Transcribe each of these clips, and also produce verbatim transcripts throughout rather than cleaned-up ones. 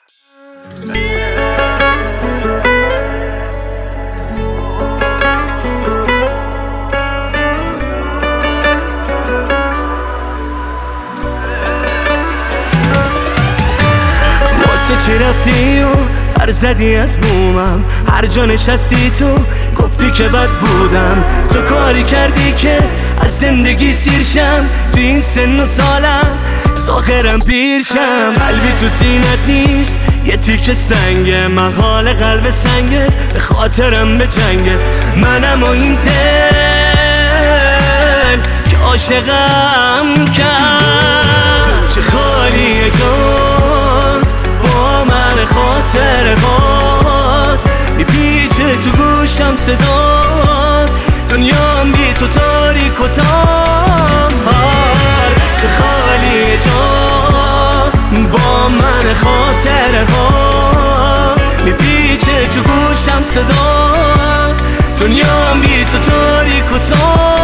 چی رفتی و پر زدی از بومم، هر جا نشستی تو گفتی که بد بودم. تو کاری کردی که از زندگی سیرشم، تو این سن و سالم ساخرم پیرشم. قلبی تو سینت نیست یه تیک سنگه، من حال قلب سنگه به خاطرم به جنگه. منم و این دل که عاشقم کرد، چه خالیه جات با من خاطر باد، میپیچه تو گوشم صدات، دنیام بی تو تاریک و تار. چه خالی جات با من خاطر باد، میپیچه تو گوشم صدات، دنیام بی تو تاریک و تار.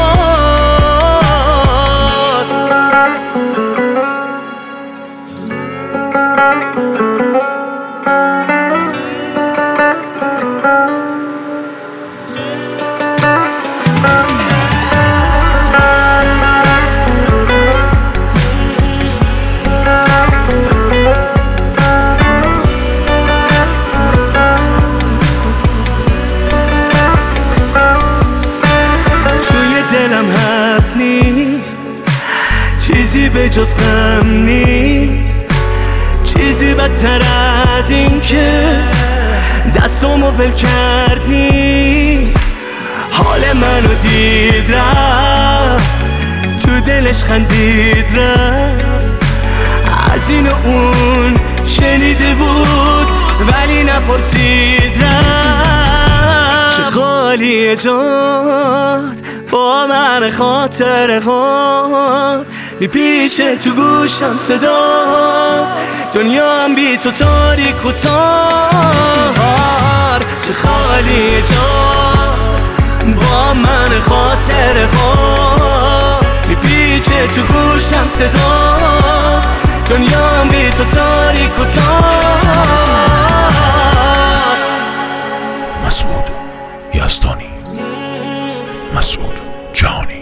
دلم حرف نیست، چیزی به جز غم نیست، چیزی بدتر از این که دستامو ول کرد نیست. حال منو دید رفت، تو دلش خندید رفت، از این و اون شنیده بود ولی نپرسید رفت. چه خالیه جات با من خاطر خود، میپیچه تو گوشم صدات، دنیام بی تو تاریک و تار. چه خالی جات با من خاطر خود، میپیچه تو گوشم صدات، دنیام بی تو تاریک و تار. مسعود یزدانی، مسعود جهانی.